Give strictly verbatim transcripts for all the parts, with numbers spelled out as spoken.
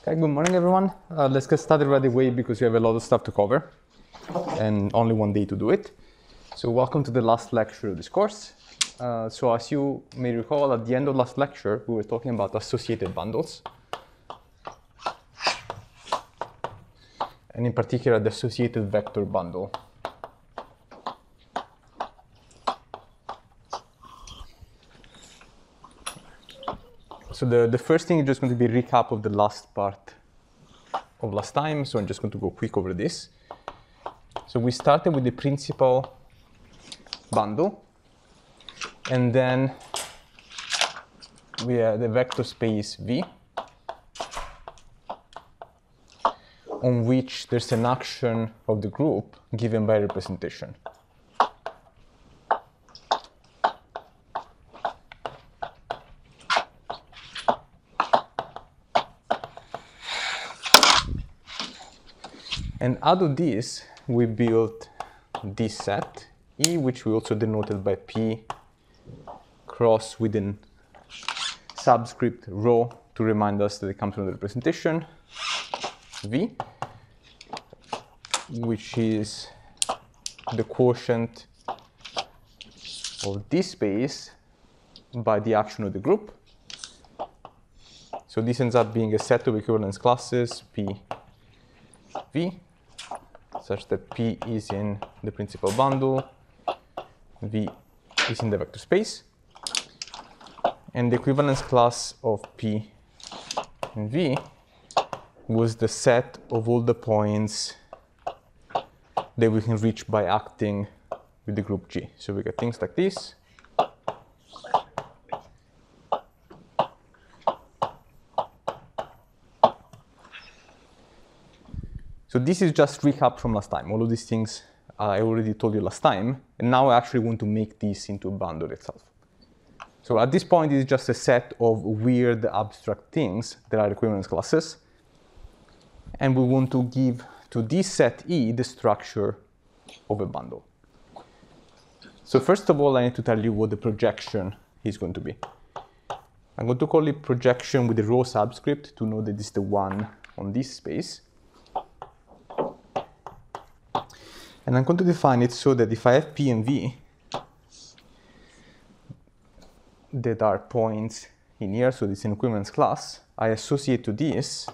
Okay, good morning, everyone. Uh, let's get started right away because we have a lot of stuff to cover and only one day to do it. So welcome to the last lecture of this course. Uh, so as you may recall, at the end of last lecture, we were talking about associated bundles. And in particular, the associated vector bundle. So the, the first thing is just going to be a recap of the last part of last time. So I'm just going to go quick over this. So we started with the principal bundle. And then we had the vector space V, on which there's an action of the group given by representation. And out of this, we built this set, E, which we also denoted by P cross within subscript rho to remind us that it comes from the representation, V, which is the quotient of this space by the action of the group. So this ends up being a set of equivalence classes, P, V, such that P is in the principal bundle, V is in the vector space. And the equivalence class of P and V was the set of all the points that we can reach by acting with the group G. So we get things like this. So this is just recap from last time. All of these things uh, I already told you last time, and now I actually want to make this into a bundle itself. So at this point, it's just a set of weird abstract things that are equivalence classes. And we want to give to this set E the structure of a bundle. So first of all, I need to tell you what the projection is going to be. I'm going to call it projection with the rho subscript to know that it's the one on this space. And I'm going to define it so that if I have P and V that are points in here, so this is an equivalence class, I associate to this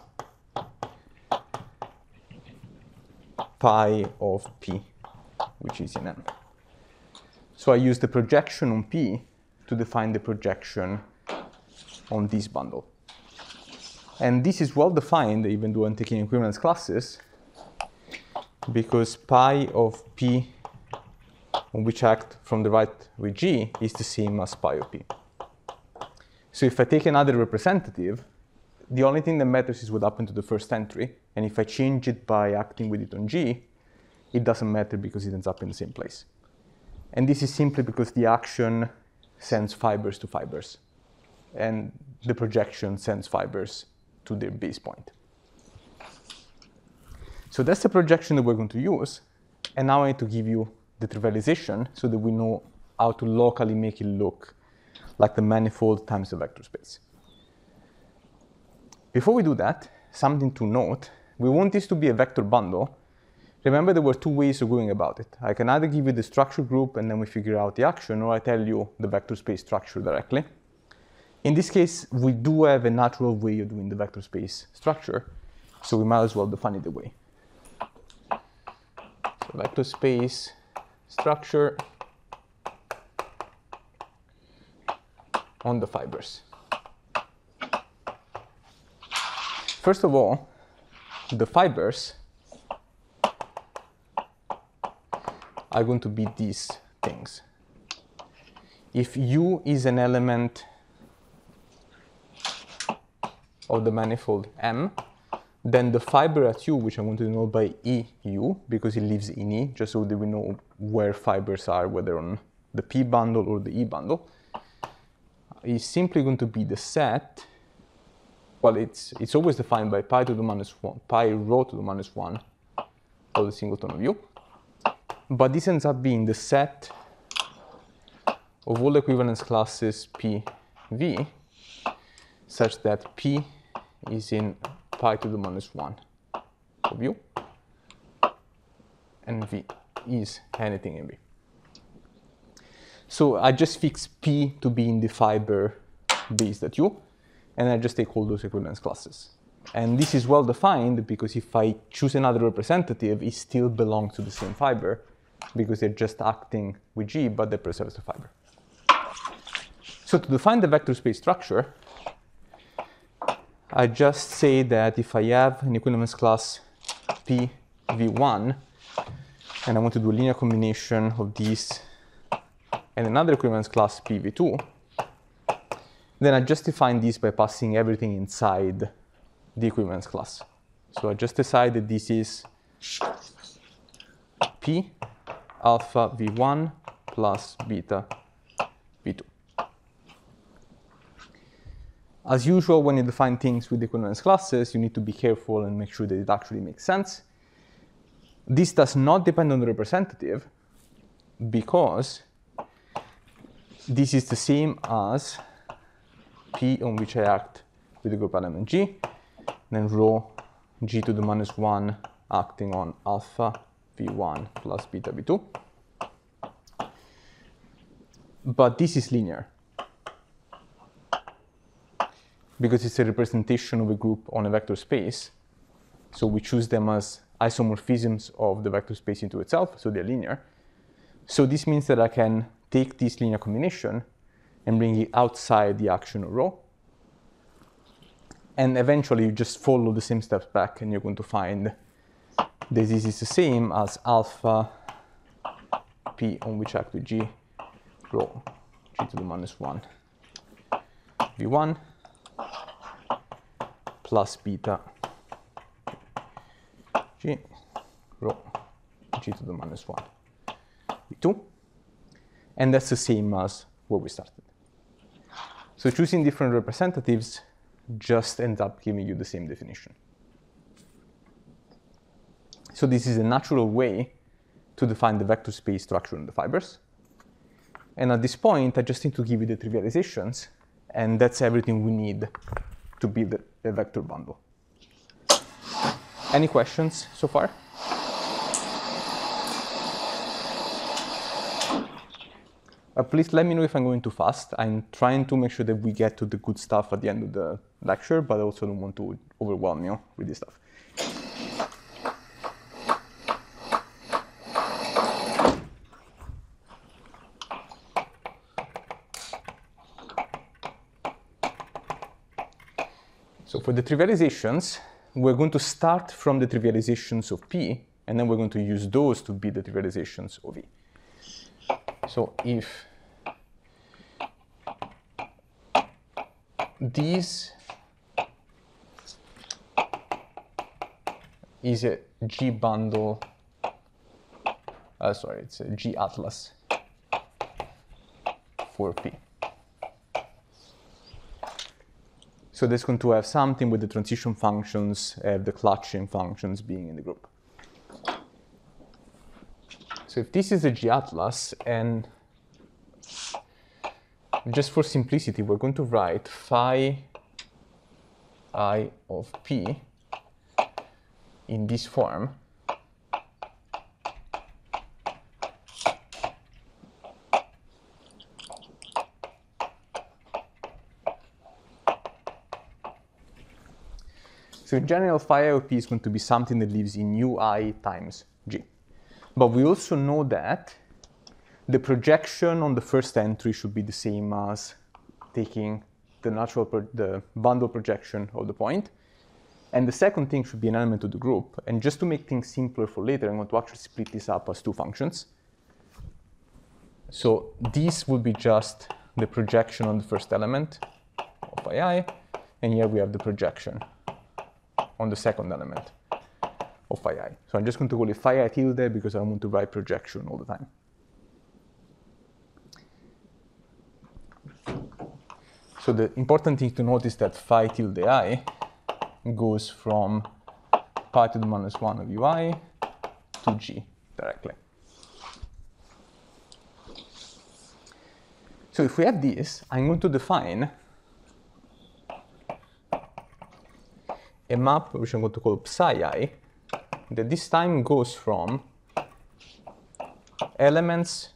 pi of P, which is in M. So I use the projection on P to define the projection on this bundle. And this is well defined, even though I'm taking equivalence classes, because pi of P on which act from the right with G is the same as pi of P. So if I take another representative, the only thing that matters is what happened to the first entry. And if I change it by acting with it on G, it doesn't matter because it ends up in the same place. And this is simply because the action sends fibers to fibers. And the projection sends fibers to their base point. So that's the projection that we're going to use. And now I need to give you the trivialization so that we know how to locally make it look like the manifold times the vector space. Before we do that, something to note, we want this to be a vector bundle. Remember, there were two ways of going about it. I can either give you the structure group and then we figure out the action, or I tell you the vector space structure directly. In this case, we do have a natural way of doing the vector space structure, so we might as well define it the way. So vector space structure on the fibers. First of all, the fibers are going to be these things. If U is an element of the manifold M, then the fiber at U, which I'm going to denote by E U, because it lives in E, just so that we know where fibers are, whether on the P bundle or the E bundle, is simply going to be the set. Well, it's, it's always defined by pi to the minus one, pi rho to the minus one of the singleton of U. But this ends up being the set of all equivalence classes P, V, such that P is in pi to the minus one of u, and v is anything in V. So I just fix P to be in the fiber based at U, and I just take all those equivalence classes. And this is well defined because if I choose another representative, it still belongs to the same fiber because they're just acting with G, but they preserve the fiber. So to define the vector space structure, I just say that if I have an equivalence class P V one, and I want to do a linear combination of these and another equivalence class P V two, then I just define this by passing everything inside the equivalence class. So I just decide that this is P alpha V one plus beta V two. As usual, when you define things with equivalence classes, you need to be careful and make sure that it actually makes sense. This does not depend on the representative because this is the same as P on which I act with the group element G, then rho G to the minus one acting on alpha V one plus beta V two. But this is linear because it's a representation of a group on a vector space. So we choose them as isomorphisms of the vector space into itself, so they're linear. So this means that I can take this linear combination and bring it outside the action of rho. And eventually you just follow the same steps back and you're going to find that this is the same as alpha P on which act with G, rho G to the minus one V one plus beta G, rho G to the minus one V two. And that's the same as where we started. So choosing different representatives just ends up giving you the same definition. So this is a natural way to define the vector space structure in the fibers. And at this point, I just need to give you the trivializations, and that's everything we need to build a vector bundle. Any questions so far? Uh, please let me know if I'm going too fast. I'm trying to make sure that we get to the good stuff at the end of the lecture, but I also don't want to overwhelm you with this stuff. So for the trivializations, we're going to start from the trivializations of P, and then we're going to use those to be the trivializations of E. So if this is a G bundle, uh, sorry, it's a G atlas for P. So that's going to have something with the transition functions, uh, the clutching functions being in the group. So if this is a G atlas, and just for simplicity, we're going to write phi I of P in this form. So in general, phi I of P is going to be something that lives in ui times G. But we also know that the projection on the first entry should be the same as taking the natural pro the bundle projection of the point. And the second thing should be an element of the group. And just to make things simpler for later, I'm going to actually split this up as two functions. So this will be just the projection on the first element of phi I, and here we have the projection on the second element of phi I. So I'm just going to call it phi I tilde because I want to write projection all the time. So the important thing to notice that phi tilde I goes from pi to the minus one of ui to G directly. So if we have this, I'm going to define a map which I'm going to call psi I, that this time goes from elements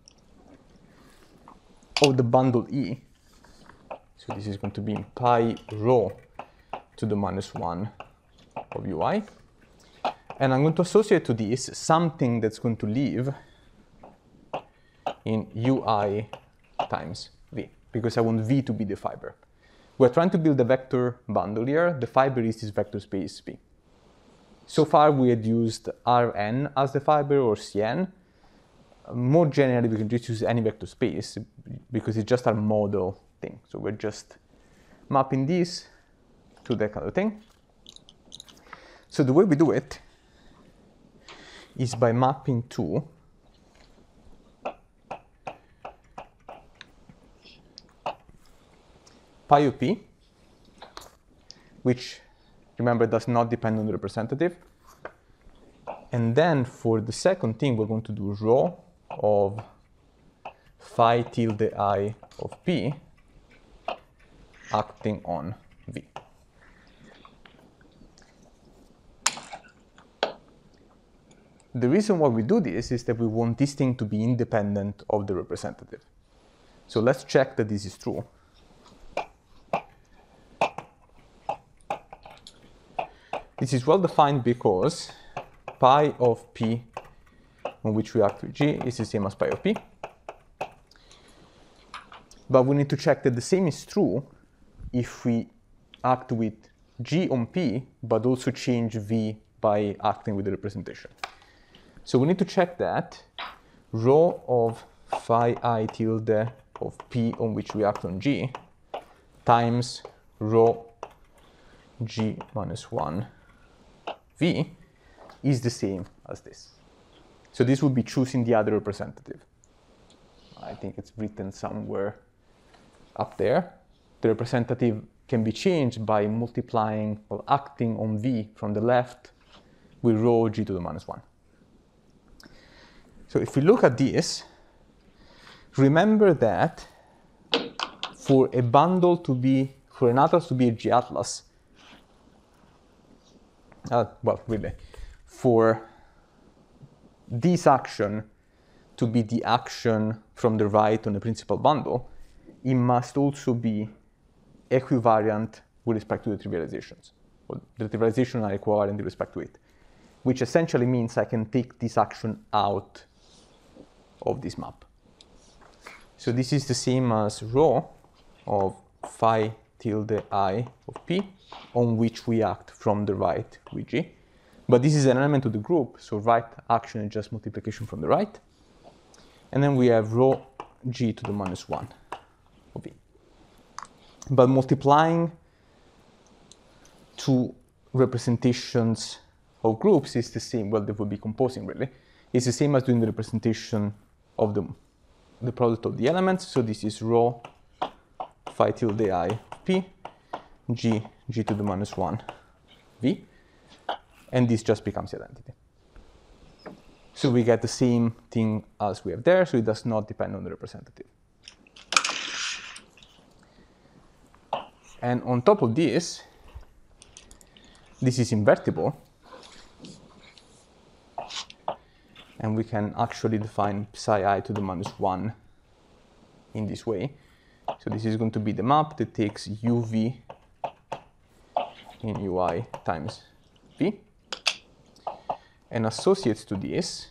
of the bundle E. So this is going to be pi rho to the minus one of ui. And I'm going to associate to this something that's going to live in ui times v, because I want v to be the fiber. We're trying to build a vector bundle here. The fiber is this vector space v. So far we had used Rn as the fiber or Cn. More generally, we can just use any vector space because it's just our model thing. So we're just mapping this to that kind of thing. So the way we do it is by mapping to pi of p, which, remember, does not depend on the representative. And then for the second thing, we're going to do rho of phi tilde I of p acting on v. The reason why we do this is that we want this thing to be independent of the representative. So let's check that this is true. This is well defined because pi of p on which we act with g is the same as pi of p. But we need to check that the same is true if we act with g on p, but also change v by acting with the representation. So we need to check that rho of phi I tilde of p on which we act on g times rho g minus one v is the same as this. So this would be choosing the other representative. I think it's written somewhere up there. The representative can be changed by multiplying or acting on v from the left with rho g to the minus one. So if we look at this, remember that for a bundle to be, for an atlas to be a G-atlas, uh, well, really, for this action to be the action from the right on the principal bundle, it must also be equivariant with respect to the trivializations. Well, the trivializations are equivalent with respect to it, which essentially means I can take this action out of this map. So this is the same as rho of phi tilde I of p on which we act from the right with g. But this is an element of the group, so right action is just multiplication from the right. And then we have rho g to the minus one of v. But multiplying two representations of groups is the same, well, they would be composing really. It's the same as doing the representation of the, the product of the elements. So this is rho phi tilde I p g g to the minus one v. And this just becomes the identity. So we get the same thing as we have there, so it does not depend on the representative. And on top of this, this is invertible. And we can actually define psi I to the minus one in this way. So this is going to be the map that takes uv in ui times v and associates to this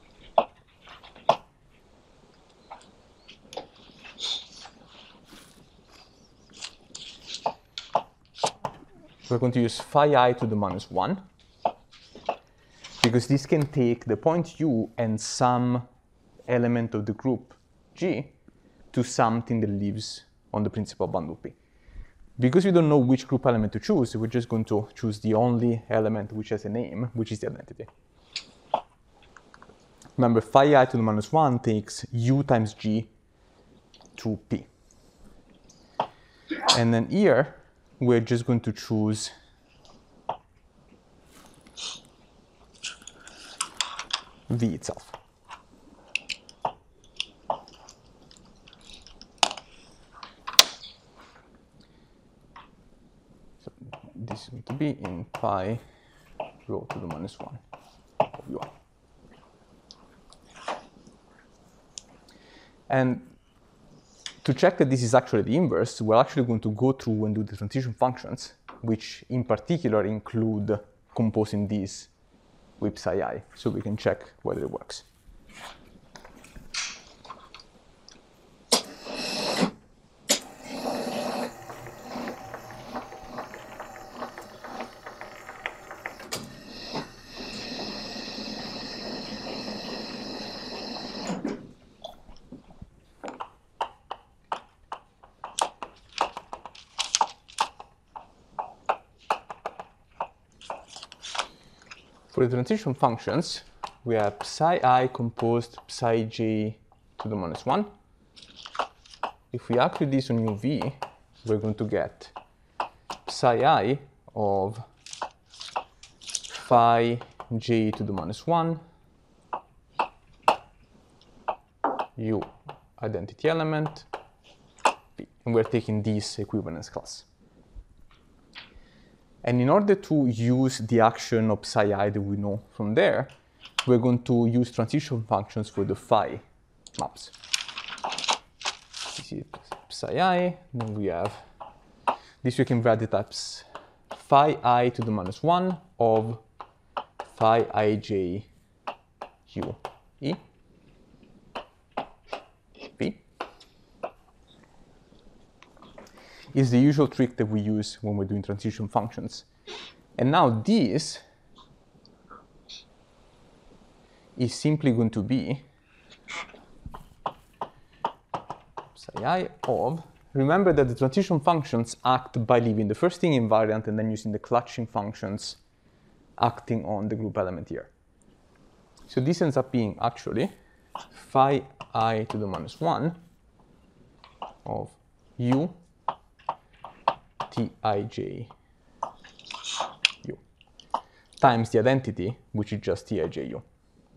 we're going to use phi I to the minus one, because this can take the point u and some element of the group g to something that lives on the principal bundle p. Because we don't know which group element to choose, we're just going to choose the only element which has a name, which is the identity. Remember, phi I to the minus one takes u times g to p. And then here, we're just going to choose v itself. So this is going to be in pi rho to the minus one of ui. And to check that this is actually the inverse, we're actually going to go through and do the transition functions, which in particular include composing these with psi I, so we can check whether it works. For the transition functions, we have psi I composed psi j to the minus one. If we apply this on uv, we're going to get psi I of phi j to the minus one u identity element p. And we're taking this equivalence class. And in order to use the action of psi I that we know from there, we're going to use transition functions for the phi maps. This is psi I, then we have, this we can write the types phi I to the minus one of phi ij u e p. Is the usual trick that we use when we're doing transition functions. And now this is simply going to be psi I of, remember that the transition functions act by leaving the first thing invariant and then using the clutching functions acting on the group element here. So this ends up being actually phi I to the minus one of u tij u times the identity, which is just tij u.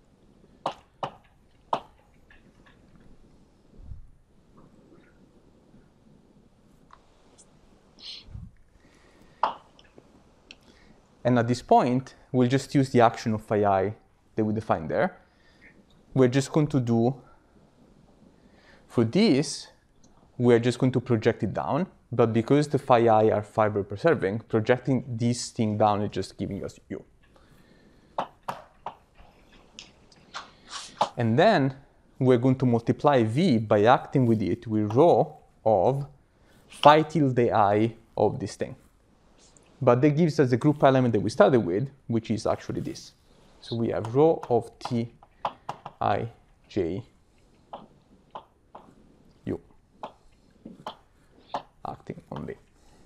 And at this point, we'll just use the action of phi I that we defined there. We're just going to do, for this, we're just going to project it down. But because the phi I are fiber preserving, projecting this thing down is just giving us u. And then we're going to multiply v by acting with it with rho of phi tilde I of this thing. But that gives us the group element that we started with, which is actually this. So we have rho of t I j u acting on V.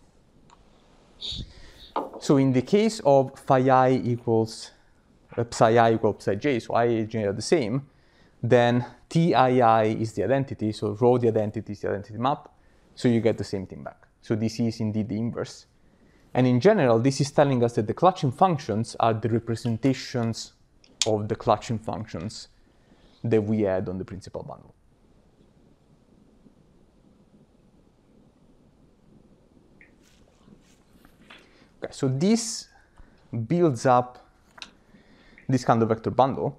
So in the case of phi I equals uh, psi I equals psi j, so I and j are the same, then T I I is the identity, so rho the identity is the identity map, so you get the same thing back. So this is indeed the inverse. And in general, this is telling us that the clutching functions are the representations of the clutching functions that we had on the principal bundle. Okay, so this builds up this kind of vector bundle.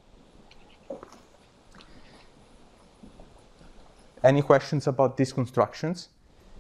Any questions about these constructions?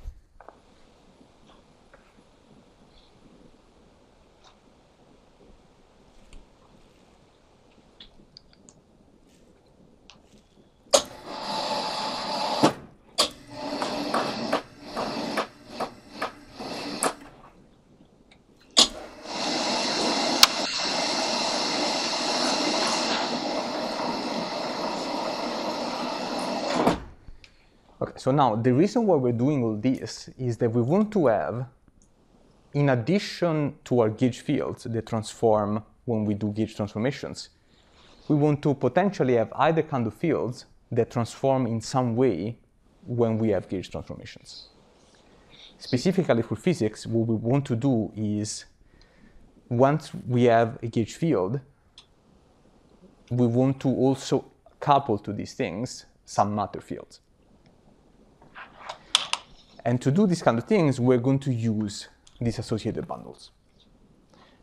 So now, the reason why we're doing all this is that we want to have, in addition to our gauge fields that transform when we do gauge transformations, we want to potentially have either kind of fields that transform in some way when we have gauge transformations. Specifically for physics, what we want to do is, once we have a gauge field, we want to also couple to these things some matter fields. And to do these kind of things, we're going to use these associated bundles.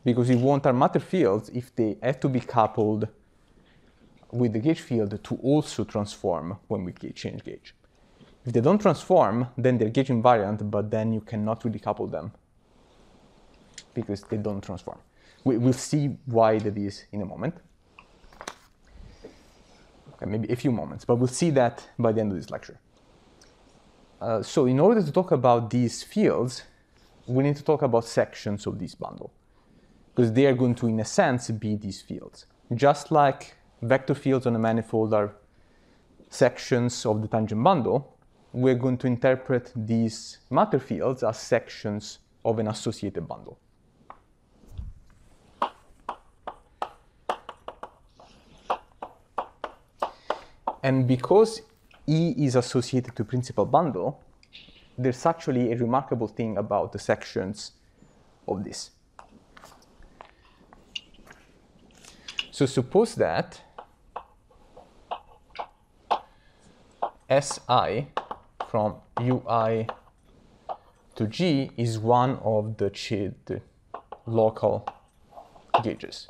because we want our matter fields, if they have to be coupled with the gauge field, to also transform when we change gauge. If they don't transform, then they're gauge invariant, but then you cannot really couple them because they don't transform. We, we'll see why that is in a moment. Okay, maybe a few moments, but we'll see that by the end of this lecture. Uh, so in order to talk about these fields, we need to talk about sections of this bundle, because they are going to, in a sense, be these fields. Just like vector fields on a manifold are sections of the tangent bundle, we're going to interpret these matter fields as sections of an associated bundle. And because E is associated to principal bundle, there's actually a remarkable thing about the sections of this. So suppose that Si from Ui to G is one of the, the local gauges.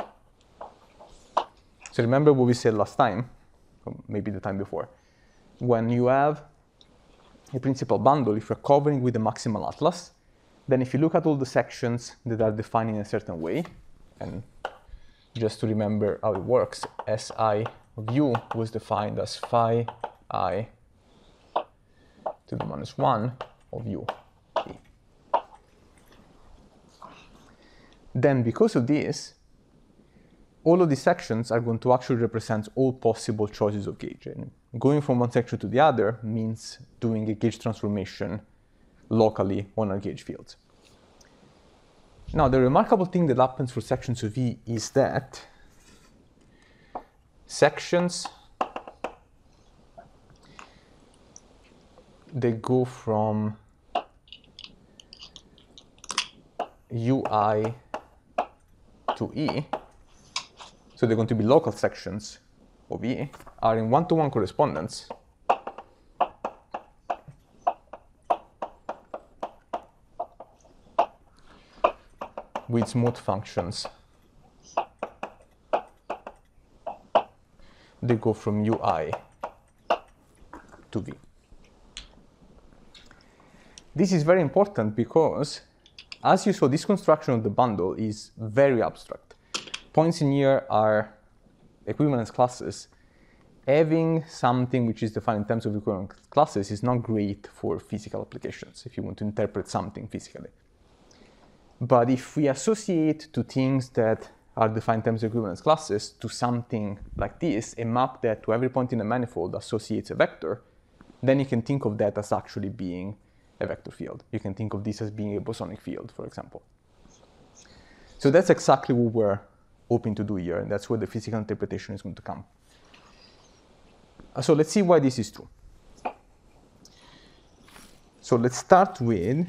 So remember what we said last time, or maybe the time before. When you have a principal bundle, if you're covering with the maximal atlas, then if you look at all the sections that are defined in a certain way, and just to remember how it works, Si of U was defined as phi I to the minus one of U. Then because of this, all of these sections are going to actually represent all possible choices of gauge. And going from one section to the other means doing a gauge transformation locally on our gauge fields. Now, the remarkable thing that happens for sections of E is that sections, they go from Ui to E, so they're going to be local sections of E, are in one-to-one correspondence with smooth functions. They go from Ui to V. This is very important because, as you saw, this construction of the bundle is very abstract. Points in here are equivalence classes. Having something which is defined in terms of equivalence classes is not great for physical applications, if you want to interpret something physically. But if we associate to things that are defined in terms of equivalence classes to something like this, a map that to every point in a manifold associates a vector, then you can think of that as actually being a vector field. You can think of this as being a bosonic field, for example. So that's exactly what we're hoping to do here, and that's where the physical interpretation is going to come. So let's see why this is true. So let's start with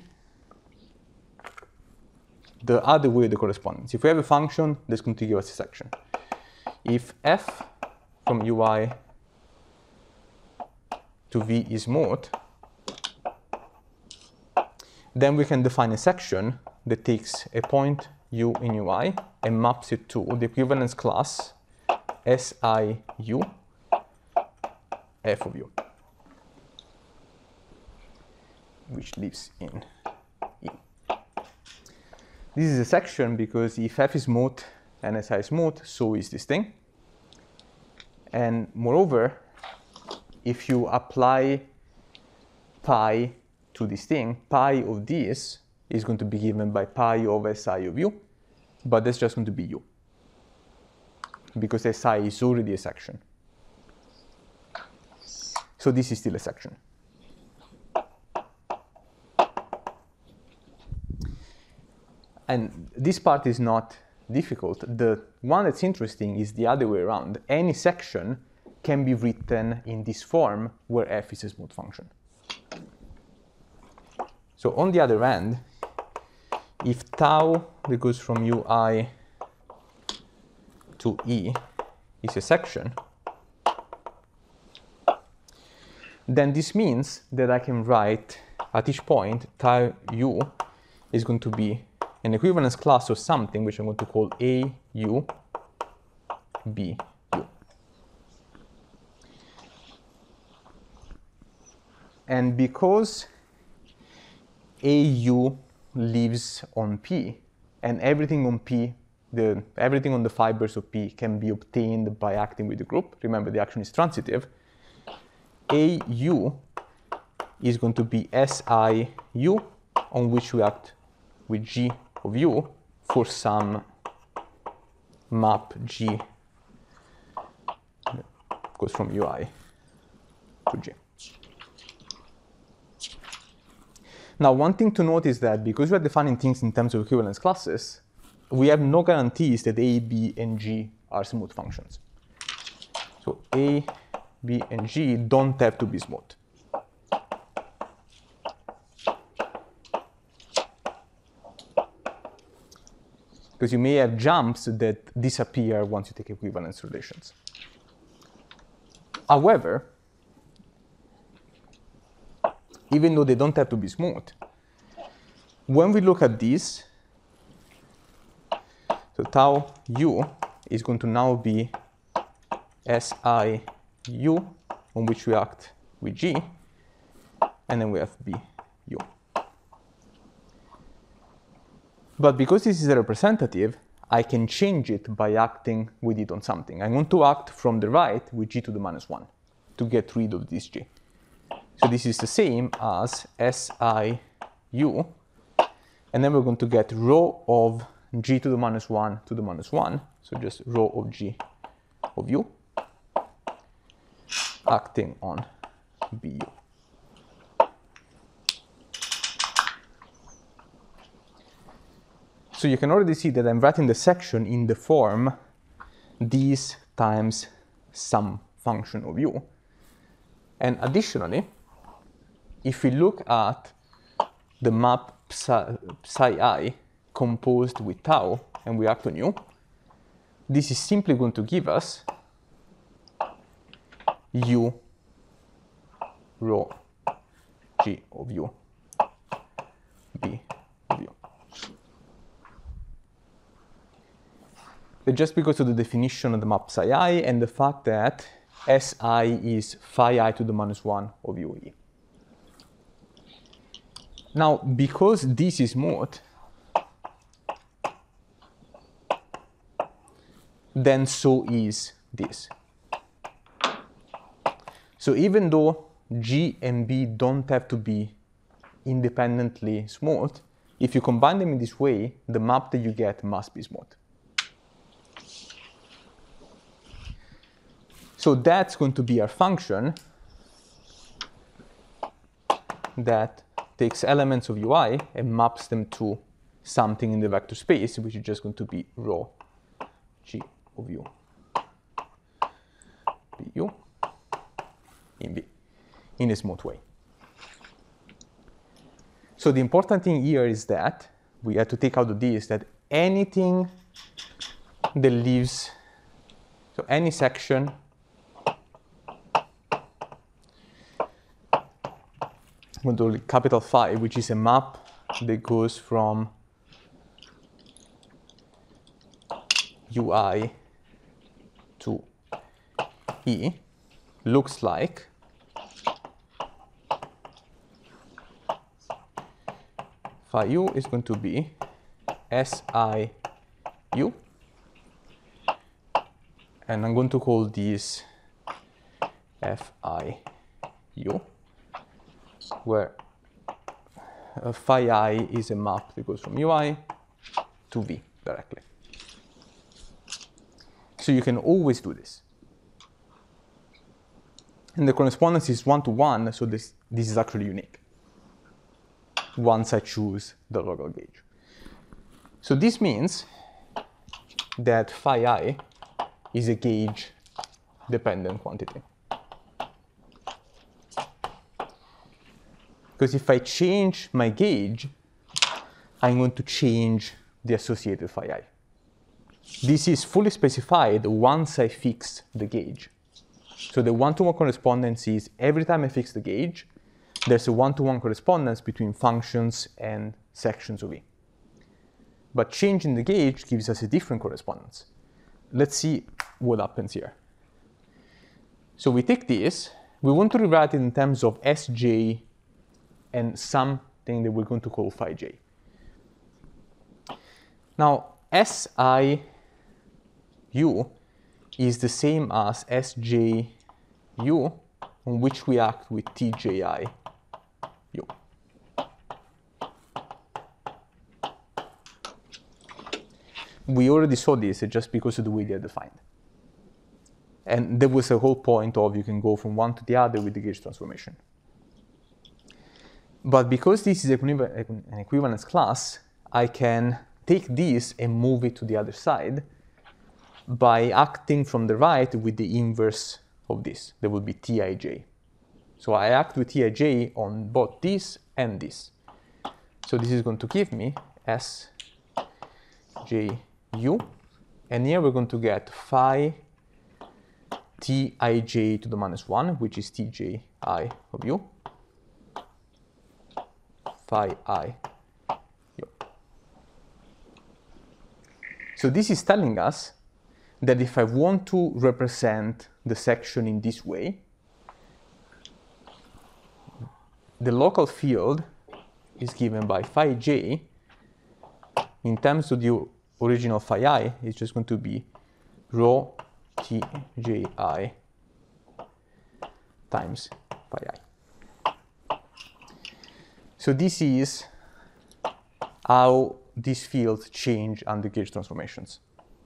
the other way of the correspondence. If we have a function that's going to give us a section, if f from Ui to V is mode, then we can define a section that takes a point U in Ui and maps it to the equivalence class Si U f of U, which lives in E. This is a section because if f is mode and Si is mode, so is this thing. And moreover, if you apply pi to this thing, pi of this is going to be given by pi of Si of U, but that's just going to be U, because Si is already a section. So this is still a section. And this part is not difficult. The one that's interesting is the other way around. Any section can be written in this form where f is a smooth function. So on the other hand, if tau that goes from Ui to E is a section, then this means that I can write at each point tau U is going to be an equivalence class of something which I'm going to call A U B U. And because A U lives on P, and everything on P, the, everything on the fibers of P can be obtained by acting with the group. Remember, the action is transitive. A U is going to be S I U, on which we act with G of U for some map G that goes from U I to G. Now, one thing to note is that because we are defining things in terms of equivalence classes, we have no guarantees that A, B, and G are smooth functions. So A, B, and G don't have to be smooth. Because you may have jumps that disappear once you take equivalence relations. However, even though they don't have to be smooth, when we look at this, so tau u is going to now be S I U, on which we act with G, and then we have B U. But because this is a representative, I can change it by acting with it on something. I'm going to act from the right with G to the minus one to get rid of this G. So this is the same as S I U, and then we're going to get rho of G to the minus one to the minus one, so just rho of G of U acting on B U. So you can already see that I'm writing the section in the form these times some function of U. And additionally, if we look at the map psi, psi I composed with tau and we act on U, this is simply going to give us U rho G of U B of U. But just because of the definition of the map psi I and the fact that S I is phi I to the minus one of U E. Now, because this is mod, then so is this. So even though G and B don't have to be independently smooth, if you combine them in this way, the map that you get must be smooth. So that's going to be our function that takes elements of U I and maps them to something in the vector space, which is just going to be rho G of U B U in B, in a smooth way. So the important thing here is that we have to take out of this that anything that leaves, so any section I'm going to do capital phi, which is a map that goes from U I to E, looks like phi U is going to be S I U, and I'm going to call this F I U, where uh, phi I is a map that goes from U I to V directly. So you can always do this. And the correspondence is one to one, so this, this is actually unique once I choose the local gauge. So this means that phi I is a gauge-dependent quantity. Because if I change my gauge, I'm going to change the associated phi I. This is fully specified once I fix the gauge. So the one-to-one correspondence is every time I fix the gauge, there's a one-to-one correspondence between functions and sections of E. but changing the gauge gives us a different correspondence. Let's see what happens here. So we take this, we want to rewrite it in terms of Sj and something that we're going to call phi j. Now, Si u is the same as Sj u, on which we act with Tji u. We already saw this just because of the way they are defined. And there was a whole point of you can go from one to the other with the gauge transformation. But because this is an equivalence class, I can take this and move it to the other side by acting from the right with the inverse of this. That would be Tij. So I act with Tij on both this and this. So this is going to give me Sj u, and here we're going to get phi Tij to the minus one, which is Tji of u, phi I u. So this is telling us that if I want to represent the section in this way, the local field is given by phi j. In terms of the original phi I, it's just going to be rho Tji times phi I. So this is how these fields change under gauge transformations.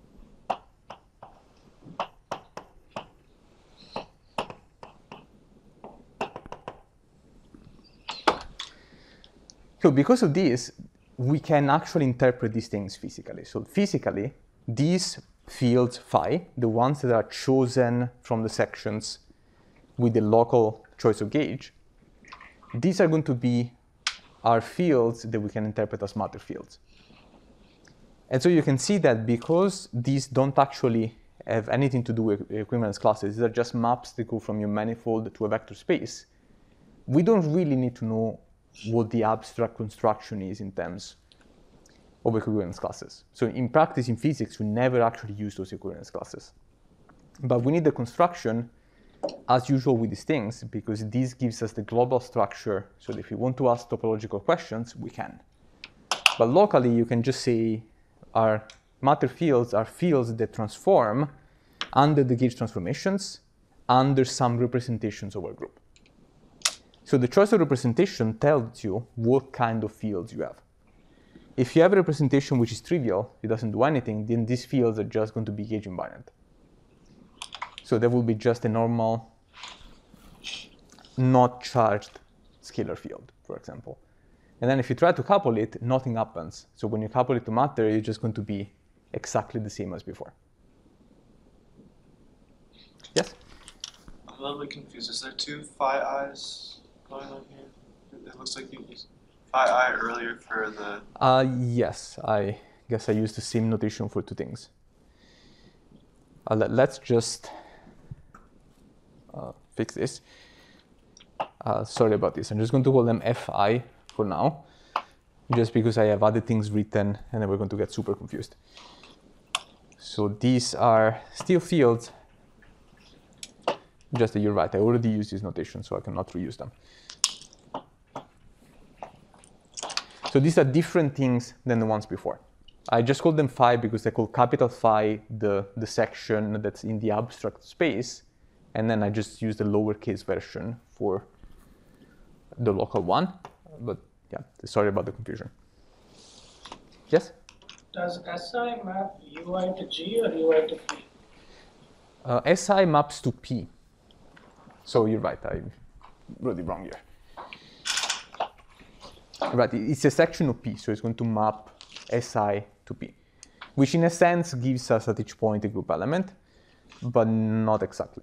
So because of this, we can actually interpret these things physically. So physically, these fields phi, the ones that are chosen from the sections with the local choice of gauge, these are going to be our fields that we can interpret as matter fields. And so you can see that because these don't actually have anything to do with equivalence classes, these are just maps that go from your manifold to a vector space, we don't really need to know what the abstract construction is in terms of equivalence classes. So in practice, in physics, we never actually use those equivalence classes. But we need the construction, as usual with these things, because this gives us the global structure, so that if we want to ask topological questions, we can. But locally, you can just say our matter fields are fields that transform under the gauge transformations under some representations of our group. So the choice of representation tells you what kind of fields you have. If you have a representation which is trivial, it doesn't do anything, then these fields are just going to be gauge invariant. So that will be just a normal, not charged scalar field, for example. And then if you try to couple it, nothing happens. So when you couple it to matter, it's just going to be exactly the same as before. Yes? I'm a little bit confused. Is there two phi i's going on here? It looks like you used phi I earlier for the... Uh, yes, I guess I used the same notation for two things. Uh, let, let's just uh, fix this. Uh, sorry about this. I'm just going to call them Fi for now, just because I have other things written and then we're going to get super confused. So these are still fields, just that you're right. I already used this notation, so I cannot reuse them. So these are different things than the ones before. I just called them phi because I call capital phi the, the section that's in the abstract space, and then I just used the lowercase version for the local one. But yeah, sorry about the confusion. Yes? Does S I map U I to G or U I to P? Uh, S I maps to P. So you're right, I wrote it wrong here. Right, it's a section of P, so it's going to map S I to P, which in a sense gives us at each point a group element, but not exactly.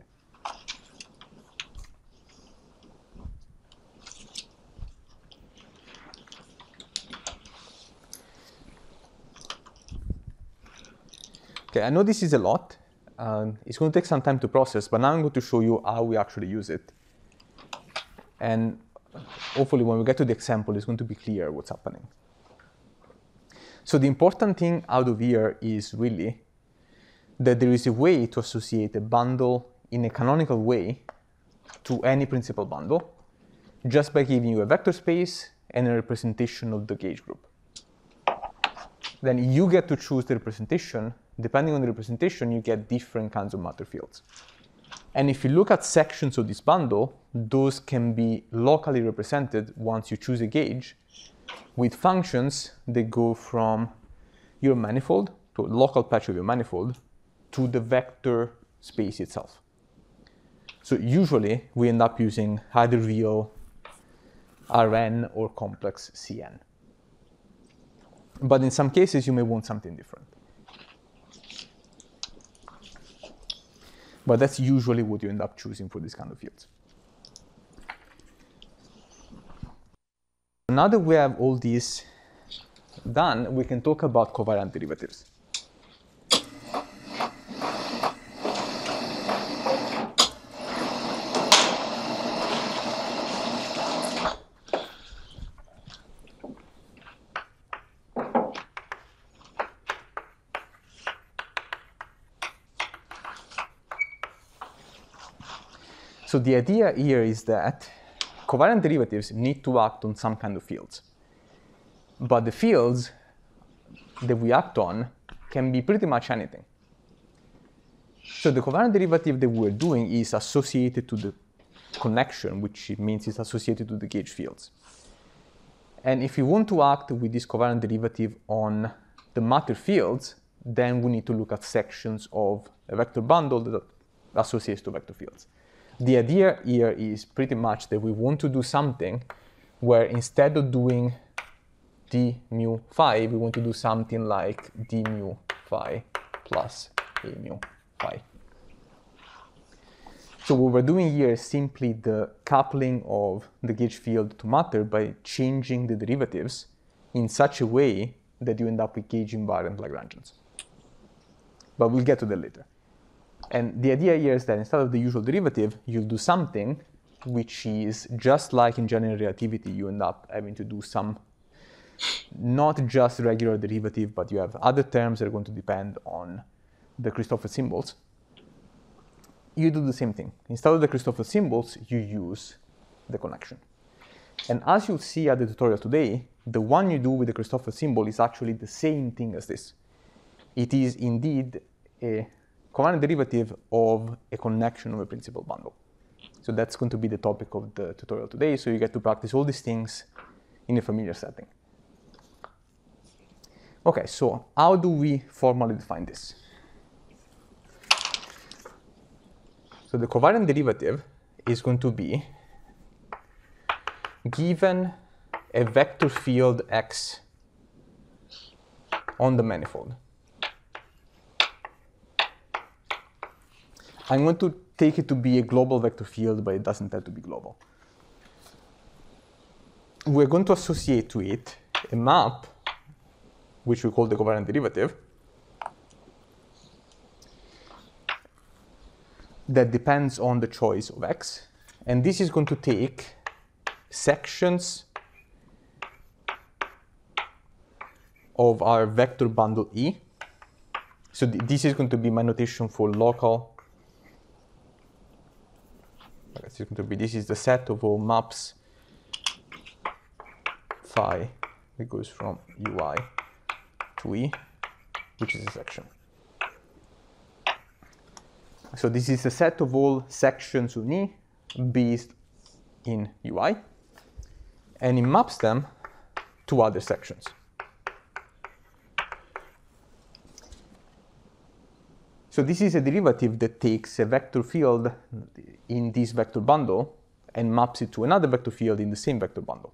Okay, I know this is a lot. Um, it's going to take some time to process, but now I'm going to show you how we actually use it. And hopefully when we get to the example, it's going to be clear what's happening. So the important thing out of here is really that there is a way to associate a bundle in a canonical way to any principal bundle just by giving you a vector space and a representation of the gauge group. Then you get to choose the representation. Depending on the representation, you get different kinds of matter fields. And if you look at sections of this bundle, those can be locally represented once you choose a gauge with functions that go from your manifold, to a local patch of your manifold, to the vector space itself. So usually we end up using either real Rn or complex Cn. But in some cases, you may want something different. But that's usually what you end up choosing for these kind of fields. Now that we have all these done, we can talk about covariant derivatives. So the idea here is that covariant derivatives need to act on some kind of fields. But the fields that we act on can be pretty much anything. So the covariant derivative that we're doing is associated to the connection, which means it's associated to the gauge fields. And if we want to act with this covariant derivative on the matter fields, then we need to look at sections of a vector bundle that associates to vector fields. The idea here is pretty much that we want to do something where instead of doing d mu phi, we want to do something like d mu phi plus a mu phi. So what we're doing here is simply the coupling of the gauge field to matter by changing the derivatives in such a way that you end up with gauge invariant Lagrangians. But we'll get to that later. And the idea here is that instead of the usual derivative, you'll do something which is just like in general relativity, you end up having to do some, not just regular derivative, but you have other terms that are going to depend on the Christoffel symbols. You do the same thing. Instead of the Christoffel symbols, you use the connection. And as you'll see at the tutorial today, the one you do with the Christoffel symbol is actually the same thing as this. It is indeed a covariant derivative of a connection of a principal bundle. So that's going to be the topic of the tutorial today. So you get to practice all these things in a familiar setting. Okay, so how do we formally define this? So the covariant derivative is going to be given a vector field x on the manifold. I'm going to take it to be a global vector field, but it doesn't have to be global. We're going to associate to it a map, which we call the covariant derivative, that depends on the choice of x. And this is going to take sections of our vector bundle E. So th this is going to be my notation for local. This is going to be, this is the set of all maps phi that goes from ui to E, which is a section. So this is a set of all sections on E based in U I, and it maps them to other sections. So this is a derivative that takes a vector field in this vector bundle and maps it to another vector field in the same vector bundle.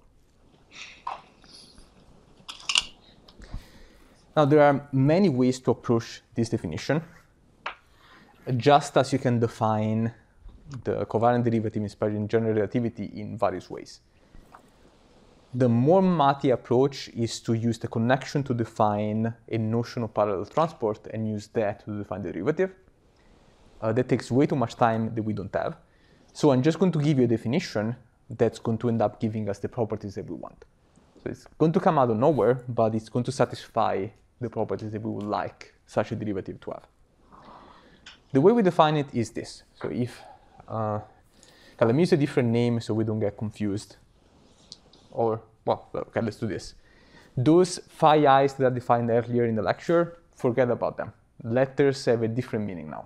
Now, there are many ways to approach this definition, just as you can define the covariant derivative inspired in general relativity in various ways. The more mathy approach is to use the connection to define a notion of parallel transport and use that to define the derivative. Uh, that takes way too much time that we don't have. So I'm just going to give you a definition that's going to end up giving us the properties that we want. So it's going to come out of nowhere, but it's going to satisfy the properties that we would like such a derivative to have. The way we define it is this. So if, uh, let me use a different name so we don't get confused. Or, well, okay, let's do this. Those phi i's that I defined earlier in the lecture, forget about them. Letters have a different meaning now.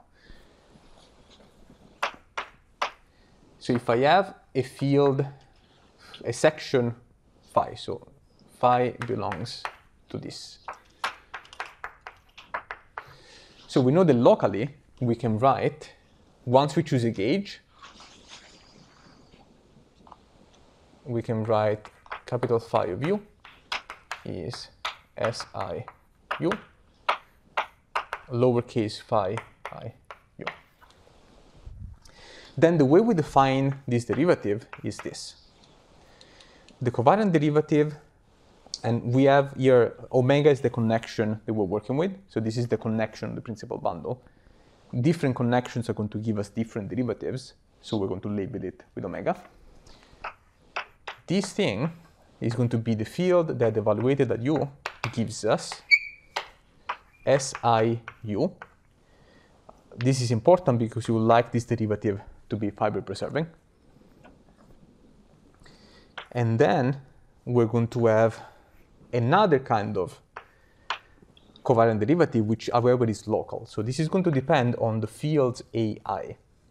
So if I have a field, a section phi, so phi belongs to this. So we know that locally we can write, once we choose a gauge, we can write capital phi of u is S I u, lowercase phi I u. Then the way we define this derivative is this. The covariant derivative, and we have here, omega is the connection that we're working with. So this is the connection of the principal bundle. Different connections are going to give us different derivatives. So we're going to label it with omega. This thing is going to be the field that evaluated at u gives us S I u. This is important because you would like this derivative to be fiber preserving. And then we're going to have another kind of covariant derivative, which however is local. So this is going to depend on the fields A I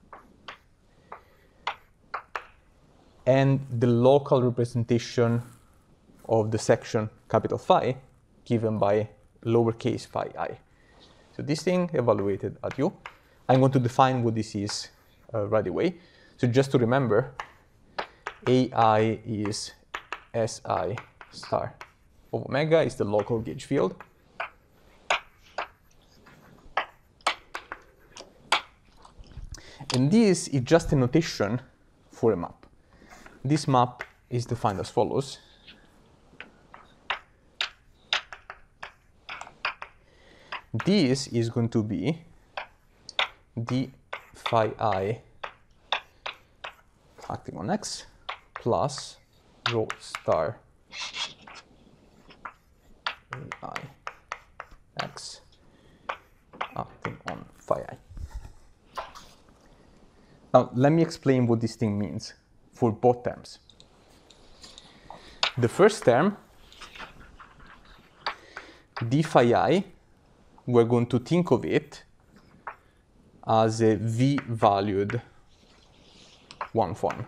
and the local representation of the section capital phi given by lowercase phi I. So this thing evaluated at u. I'm going to define what this is uh, right away. So just to remember, A I is S I star of omega is the local gauge field. And this is just a notation for a map. This map is defined as follows. This is going to be d phi I acting on x plus rho star A I x acting on phi I. Now, let me explain what this thing means for both terms. The first term, d phi I, we're going to think of it as a v-valued one form.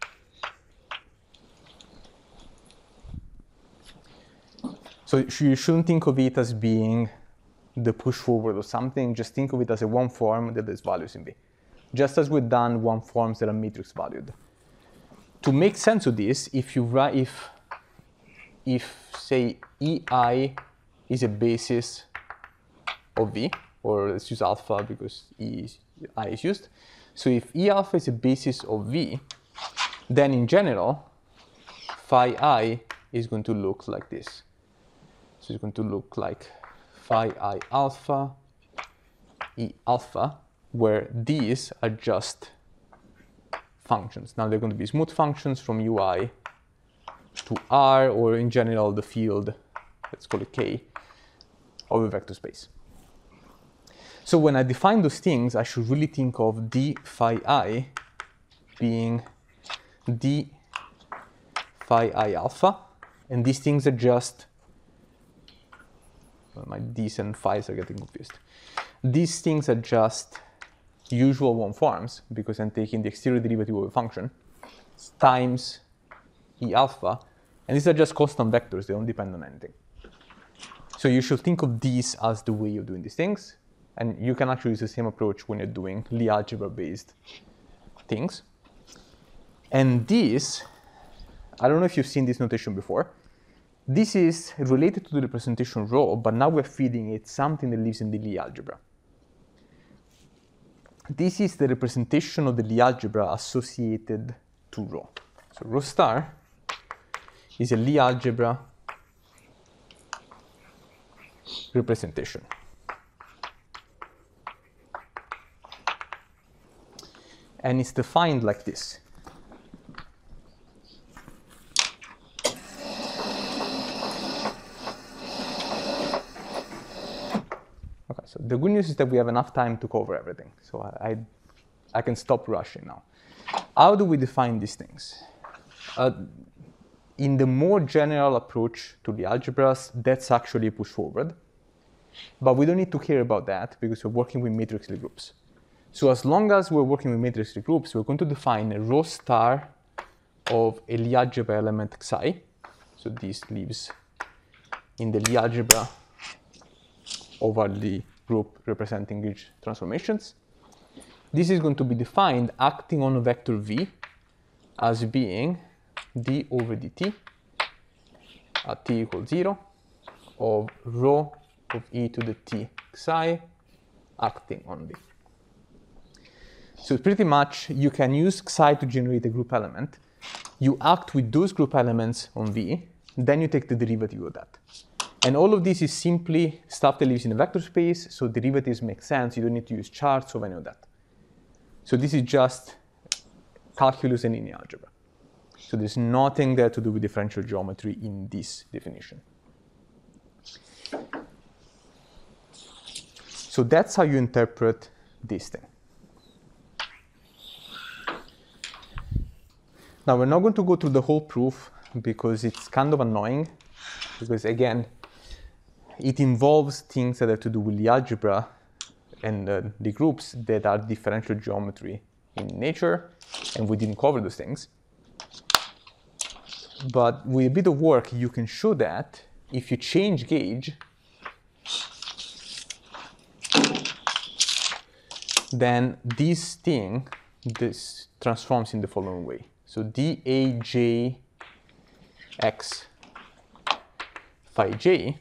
So you shouldn't think of it as being the push forward or something. Just think of it as a one form that has values in V. Just as we've done one forms that are matrix valued. To make sense of this, if you write, if, if say E I is a basis of V, or let's use alpha because E is, I is used. So if E alpha is a basis of V, then in general, phi I is going to look like this. So it's going to look like phi I alpha, E alpha, where these are just functions. Now they're going to be smooth functions from U I to R, or in general the field, let's call it K, of a vector space. So when I define those things, I should really think of d phi I being d phi I alpha, and these things are just, well, my d's and phi's are getting confused. These things are just usual one forms because I'm taking the exterior derivative of a function times E alpha, and these are just constant vectors, they don't depend on anything. So you should think of these as the way of doing these things. And you can actually use the same approach when you're doing Lie algebra-based things. And this, I don't know if you've seen this notation before. This is related to the representation rho, but now we're feeding it something that lives in the Lie algebra. This is the representation of the Lie algebra associated to rho. So rho star is a Lie algebra representation. And it's defined like this. the good news is that we have enough time to cover everything. So I, I, I can stop rushing now. How do we define these things? Uh, in the more general approach to the algebras, that's actually a push forward. But we don't need to care about that because we're working with matrixly groups. So as long as we're working with matrixly groups, we're going to define a rho star of a Lie algebra element xi. So this lives in the Lie algebra over the group representing gauge transformations. This is going to be defined acting on a vector v as being d over dt at t equals zero of rho of e to the t xi acting on v. So pretty much you can use xi to generate a group element. You act with those group elements on v, then you take the derivative of that. And all of this is simply stuff that lives in a vector space, so derivatives make sense. You don't need to use charts or any of that. So this is just calculus and linear algebra. So there's nothing there to do with differential geometry in this definition. So that's how you interpret this thing. Now we're not going to go through the whole proof because it's kind of annoying, because again, it involves things that have to do with the algebra and uh, the groups that are differential geometry in nature, and we didn't cover those things. But with a bit of work, you can show that if you change gauge, then this thing, this transforms in the following way. So dAj x phi j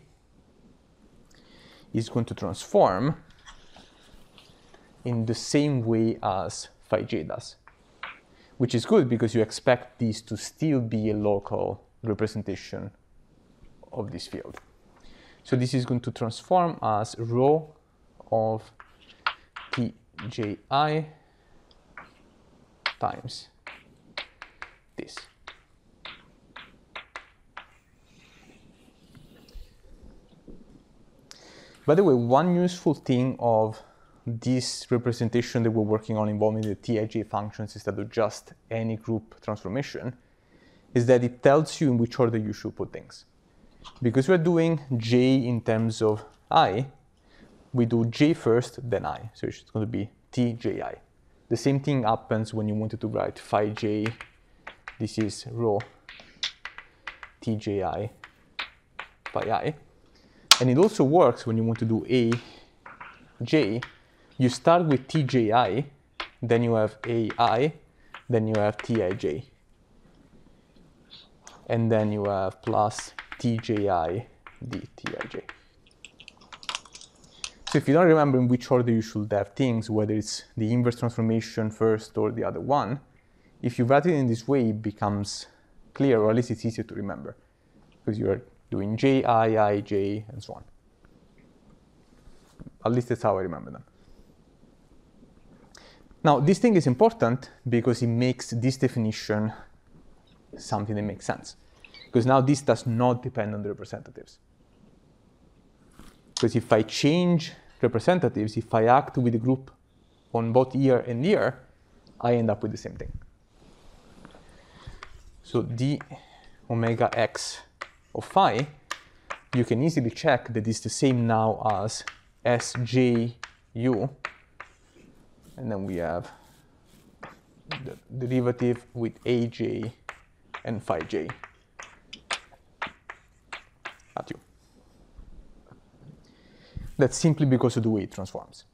is going to transform in the same way as phi j does, which is good because you expect this to still be a local representation of this field. So this is going to transform as rho of tji times this. By the way, one useful thing of this representation that we're working on involving the Tij functions instead of just any group transformation is that it tells you in which order you should put things. Because we're doing j in terms of I, we do j first, then I. So it's going to be tji. The same thing happens when you wanted to write phi j. This is rho tji phi I. And it also works when you want to do a j. You start with tji, then you have ai, then you have tij. And then you have plus tji dtij. So if you don't remember in which order you should have things, whether it's the inverse transformation first or the other one, if you write it in this way, it becomes clear, or at least it's easier to remember, because you're doing j, i, i, j, and so on. At least that's how I remember them. Now, this thing is important because it makes this definition something that makes sense. Because now this does not depend on the representatives. Because if I change representatives, if I act with a group on both here and here, I end up with the same thing. So d omega x of phi, you can easily check that it's the same now as sju, and then we have the derivative with aj and phi j at u. That's simply because of the way it transforms.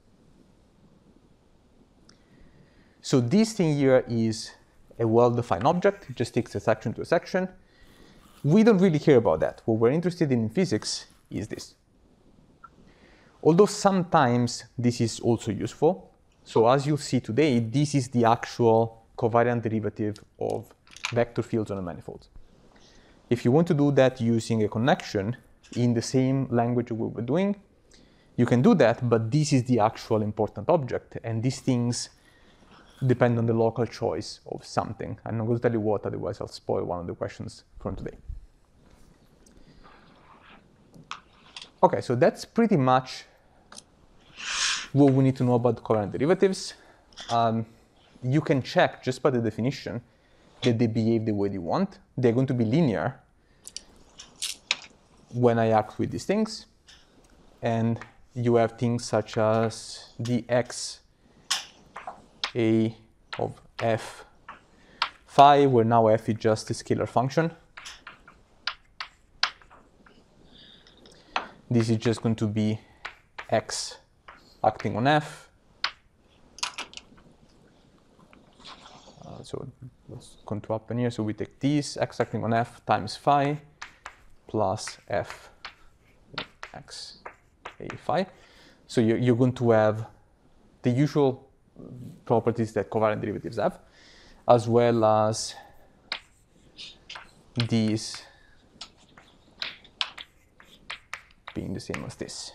So this thing here is a well-defined object. It just takes a section to a section. We don't really care about that. What we're interested in in physics is this. Although sometimes this is also useful. So as you'll see today, this is the actual covariant derivative of vector fields on a manifold. If you want to do that using a connection in the same language we were doing, you can do that, but this is the actual important object, and these things depend on the local choice of something. I'm not going to tell you what, otherwise I'll spoil one of the questions from today. Okay, so that's pretty much what we need to know about the covariant derivatives. Um, you can check just by the definition that they behave the way they want. They're going to be linear when I act with these things. And you have things such as dx a of f phi, where now f is just a scalar function. This is just going to be x acting on f. Uh, so what's going to happen here? So we take this, x acting on f times phi plus f x a phi. So you're, you're going to have the usual properties that covariant derivatives have, as well as these being the same as this.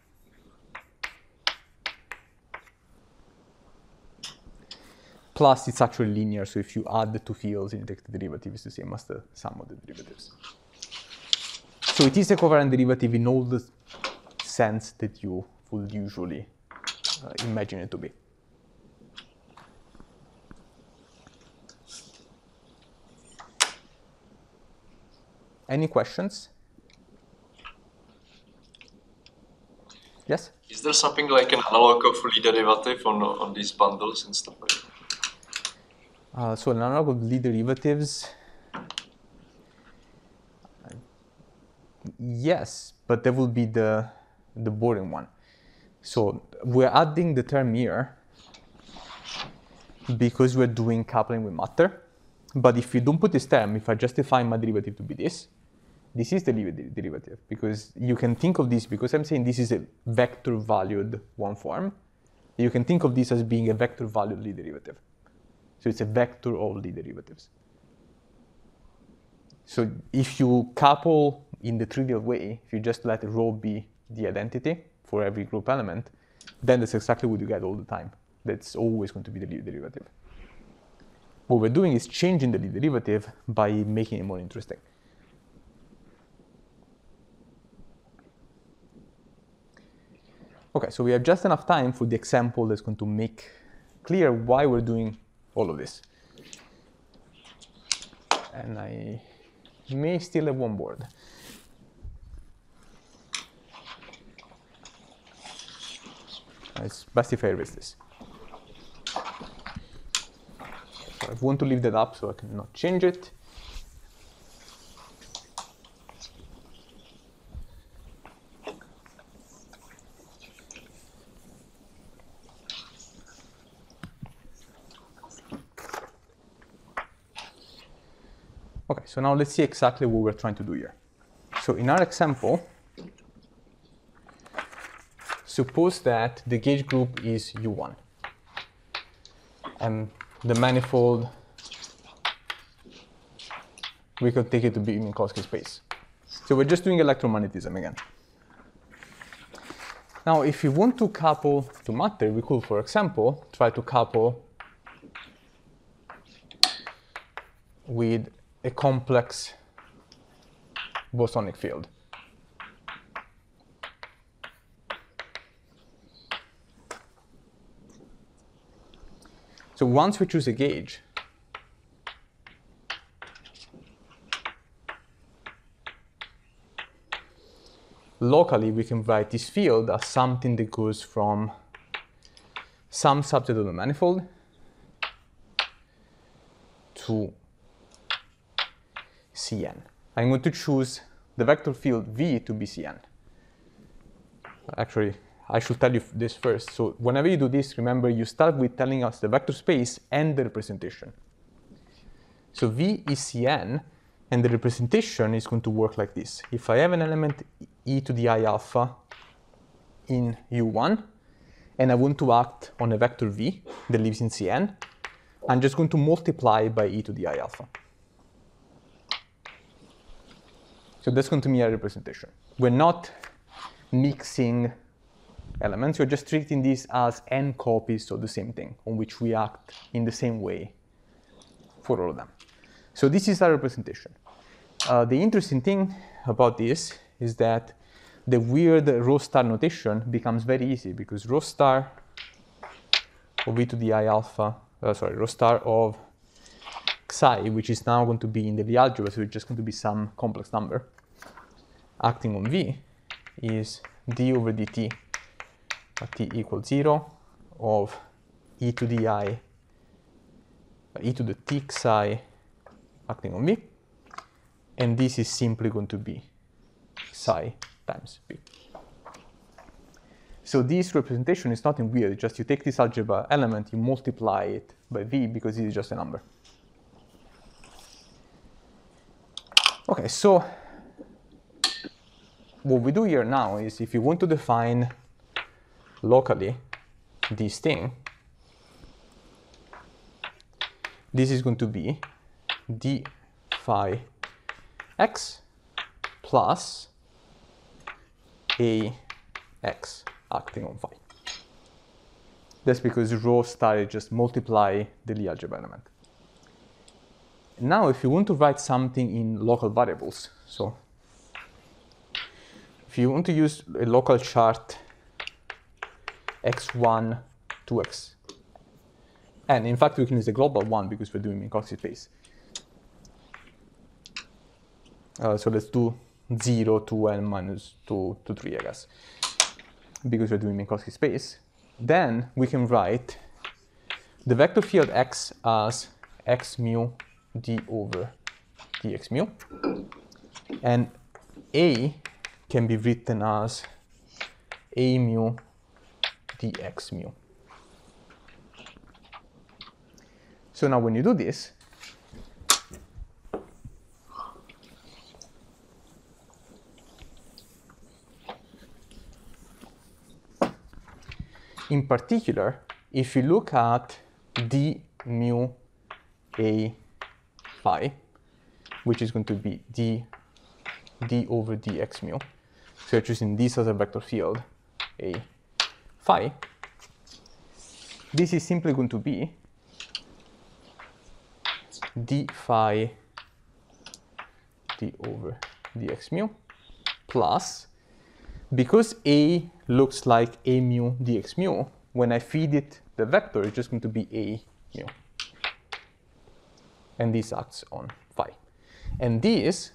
Plus, it's actually linear, so if you add the two fields and you take the derivative, it's the same as the sum of the derivatives. So it is a covariant derivative in all the sense that you would usually uh, imagine it to be. Any questions? Yes? Is there something like an analog of Lie derivative on, on these bundles and stuff like that? Uh, so an analog of Lie derivatives, uh, yes, but that will be the, the boring one. So we're adding the term here because we're doing coupling with matter. But if you don't put this term, if I justify my derivative to be this, this is the Lie derivative, because you can think of this, because I'm saying this is a vector valued one form, you can think of this as being a vector valued Lie derivative. So it's a vector of Lie derivatives. So if you couple in the trivial way, if you just let rho be the identity for every group element, then that's exactly what you get all the time. That's always going to be the Lie derivative. What we're doing is changing the Lie derivative by making it more interesting. Okay, so we have just enough time for the example that's going to make clear why we're doing all of this. And I may still have one board. It's best if I erase this. So I want to leave that up so I cannot change it. Okay, so now let's see exactly what we're trying to do here. So in our example, suppose that the gauge group is U one. And the manifold, we could take it to be in Minkowski space. So we're just doing electromagnetism again. Now, if you want to couple to matter, we could, for example, try to couple with a complex bosonic field. So once we choose a gauge, locally we can write this field as something that goes from some subset of the manifold to Cn. I'm going to choose the vector field V to be Cn. Actually, I should tell you this first. So whenever you do this, remember you start with telling us the vector space and the representation. So V is Cn, and the representation is going to work like this. If I have an element e to the I alpha in U one, and I want to act on a vector V that lives in Cn, I'm just going to multiply by e to the I alpha. So that's going to be a representation. We're not mixing elements, we're just treating this as n copies of the same thing, on which we act in the same way for all of them. So this is our representation. Uh, the interesting thing about this is that the weird rho star notation becomes very easy, because rho star of e to the I alpha, uh, sorry, rho star of psi, which is now going to be in the Lie algebra, so it's just going to be some complex number acting on V, is d over dt at t equals zero of e to the I, e to the t psi acting on V, and this is simply going to be psi times V. So this representation is nothing weird, just you take this algebra element, you multiply it by V, because it is just a number. Okay, so what we do here now is, if you want to define locally this thing, this is going to be d phi x plus a x acting on phi. That's because rho star is just multiply the Lie algebra element. Now, if you want to write something in local variables, so if you want to use a local chart x one to x, and in fact we can use a global one because we're doing Minkowski space. Uh, so let's do zero to n minus two to three, I guess, because we're doing Minkowski space. Then we can write the vector field x as x mu d over dx mu, and A can be written as a mu dx mu. So now when you do this, in particular, if you look at d mu a phi, which is going to be d, d over dx mu, so you're choosing this as a vector field, a phi, this is simply going to be d phi d over dx mu plus, because a looks like a mu dx mu, when I feed it the vector, it's just going to be a mu. And this acts on phi. And this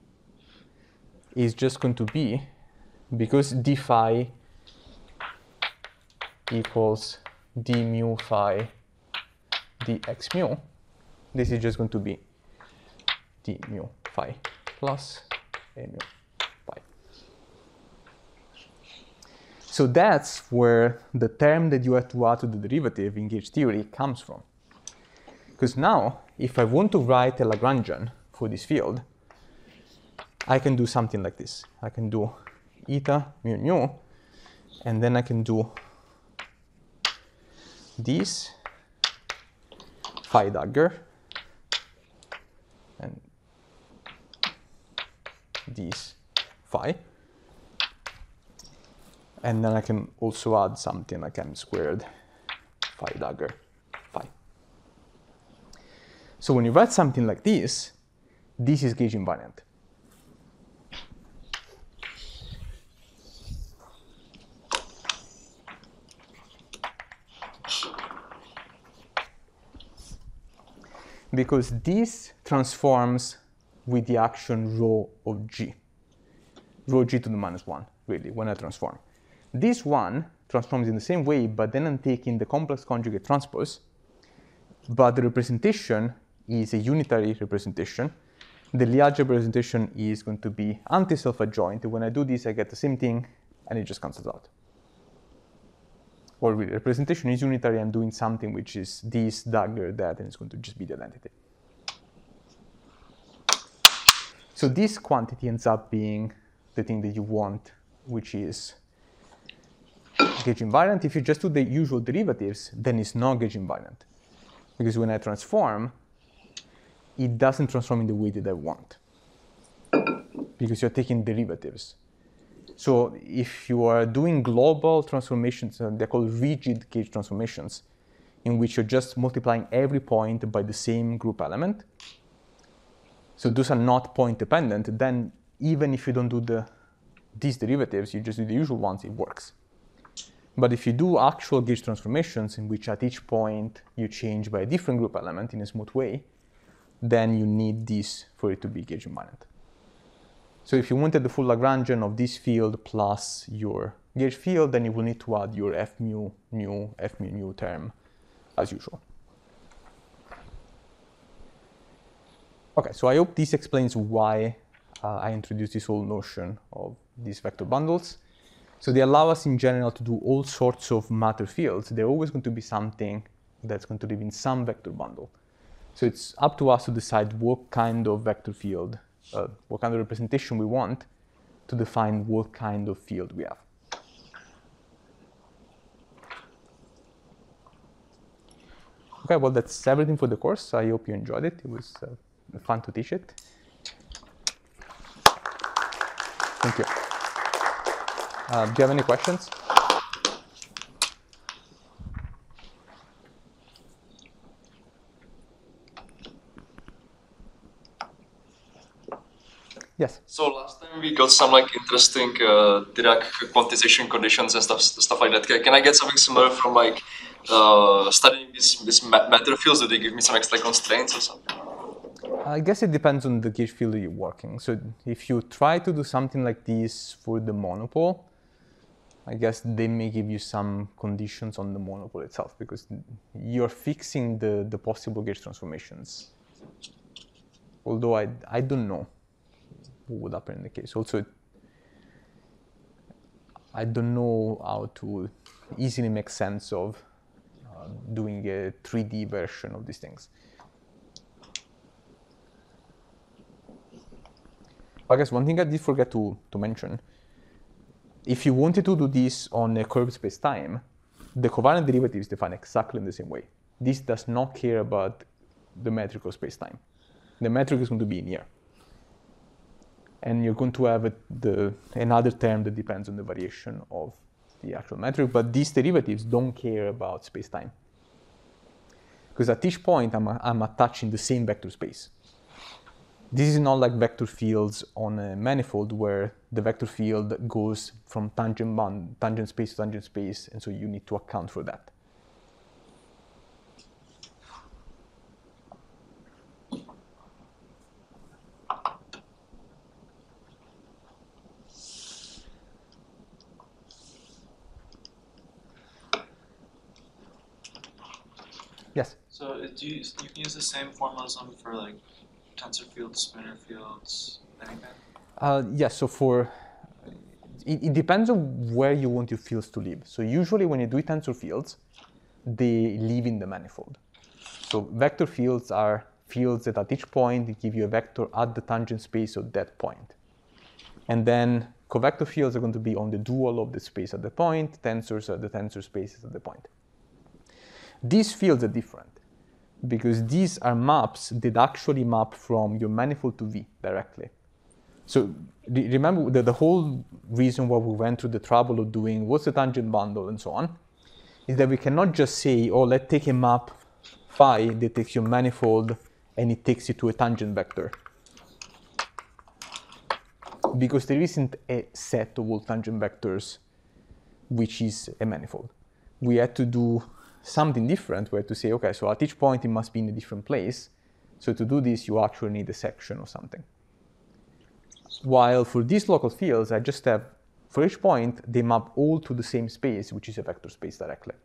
is just going to be, because d phi equals d mu phi dx mu, this is just going to be d mu phi plus a mu phi. So that's where the term that you have to add to the derivative in gauge theory comes from. Because now, if I want to write a Lagrangian for this field, I can do something like this. I can do eta mu nu, and then I can do this phi dagger, and this phi. And then I can also add something like m squared phi dagger phi. So when you write something like this, this is gauge invariant. Because this transforms with the action rho of g, rho g to the minus one, really, when I transform. This one transforms in the same way, but then I'm taking the complex conjugate transpose, but the representation is a unitary representation. The Lie algebra representation is going to be anti-self-adjoint. When I do this, I get the same thing, and it just cancels out. Or really, representation is unitary. I'm doing something which is this, dagger, that, and it's going to just be the identity. So this quantity ends up being the thing that you want, which is gauge invariant. If you just do the usual derivatives, then it's not gauge invariant. Because when I transform, it doesn't transform in the way that I want, because you're taking derivatives. So if you are doing global transformations, uh, they're called rigid gauge transformations, in which you're just multiplying every point by the same group element. So those are not point dependent. Then even if you don't do the these derivatives, you just do the usual ones, it works. But if you do actual gauge transformations in which at each point you change by a different group element in a smooth way, then you need this for it to be gauge invariant. So if you wanted the full Lagrangian of this field plus your gauge field, then you will need to add your F mu nu, F mu nu term as usual. Okay, so I hope this explains why uh, I introduced this whole notion of these vector bundles. So they allow us in general to do all sorts of matter fields. They're always going to be something that's going to live in some vector bundle. So it's up to us to decide what kind of vector field, uh, what kind of representation we want to define what kind of field we have. Okay, well, that's everything for the course. I hope you enjoyed it. It was uh, fun to teach it. Thank you. Uh, do you have any questions? Yes. So last time we got some like interesting uh, Dirac quantization conditions and stuff, stuff like that. Can I get something similar from like uh, studying these this matter fields? Do they give me some extra constraints or something? I guess it depends on the gauge field you're working. So if you try to do something like this for the monopole, I guess they may give you some conditions on the monopole itself because you're fixing the, the possible gauge transformations. Although I, I don't know what would happen in the case. Also, I don't know how to easily make sense of uh, doing a three D version of these things. I guess one thing I did forget to, to mention, if you wanted to do this on a curved space-time, the covariant derivative is defined exactly in the same way. This does not care about the metric of space-time. The metric is going to be in here. And you're going to have a, the, another term that depends on the variation of the actual metric, but these derivatives don't care about space-time. Because at each point, I'm, I'm attaching the same vector space. This is not like vector fields on a manifold where the vector field goes from tangent, bond, tangent space to tangent space, and so you need to account for that. Yes? So uh, do you, you can use the same formalism for like tensor fields, spinor fields, anything? Uh, yes, so for, it, it depends on where you want your fields to live. So usually when you do tensor fields, they live in the manifold. So vector fields are fields that at each point give you a vector at the tangent space of that point. And then covector fields are going to be on the dual of the space at the point, tensors are the tensor spaces at the point. These fields are different because these are maps that actually map from your manifold to V directly. So re remember that the whole reason why we went through the trouble of doing what's the tangent bundle and so on is that we cannot just say, oh, let's take a map phi that takes your manifold and it takes you to a tangent vector. Because there isn't a set of all tangent vectors which is a manifold. We had to do something different. We had to say, okay, so at each point it must be in a different place. So to do this, you actually need a section or something. While for these local fields, I just have, for each point, they map all to the same space, which is a vector space directly.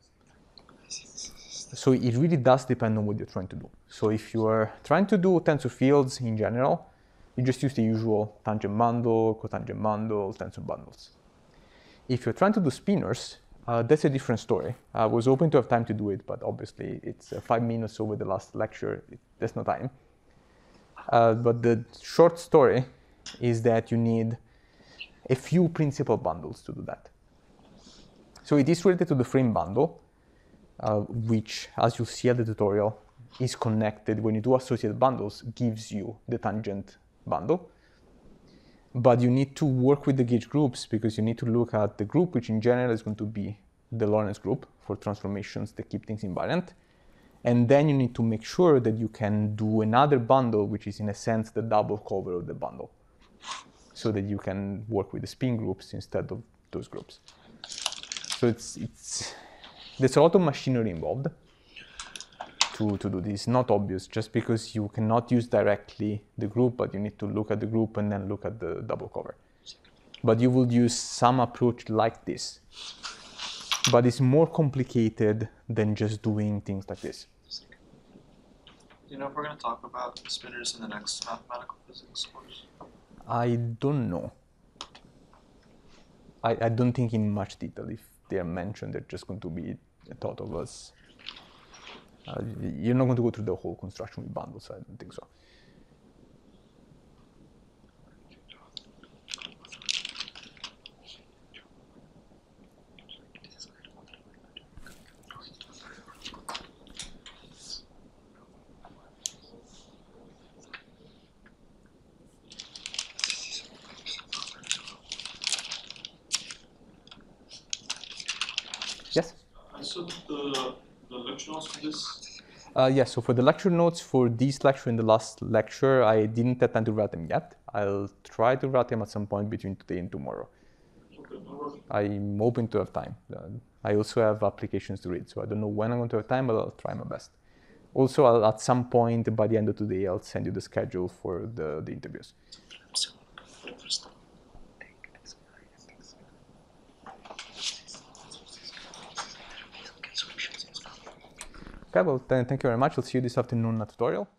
So it really does depend on what you're trying to do. So if you are trying to do tensor fields in general, you just use the usual tangent bundle, cotangent bundle, tensor bundles. If you're trying to do spinors, uh, that's a different story. I was hoping to have time to do it, but obviously it's uh, five minutes over the last lecture. It, there's no time. Uh, but the short story is that you need a few principal bundles to do that. So it is related to the frame bundle, uh, which, as you'll see at the tutorial, is connected when you do associated bundles, gives you the tangent bundle. But you need to work with the gauge groups because you need to look at the group, which in general is going to be the Lorentz group for transformations that keep things invariant. And then you need to make sure that you can do another bundle, which is in a sense the double cover of the bundle. so that you can work with the spin groups instead of those groups. So it's, it's there's a lot of machinery involved to, to do this. Not obvious, just because you cannot use directly the group, but you need to look at the group and then look at the double cover. But you will use some approach like this. But it's more complicated than just doing things like this. Do you know if we're going to talk about spinners in the next mathematical physics course? I don't know. I, I don't think in much detail. If they are mentioned, they're just going to be thought of as. Uh, you're not going to go through the whole construction with bundles, so I don't think so. Yes? So the, the lecture notes for this? Uh, yes, so for the lecture notes for this lecture and the last lecture, I didn't have time to write them yet. I'll try to write them at some point between today and tomorrow. Okay, no worries. I'm hoping to have time. Uh, I also have applications to read, so I don't know when I'm going to have time, but I'll try my best. Also, I'll, at some point by the end of today, I'll send you the schedule for the, the interviews. Okay, well, then thank you very much. I'll see you this afternoon at tutorial.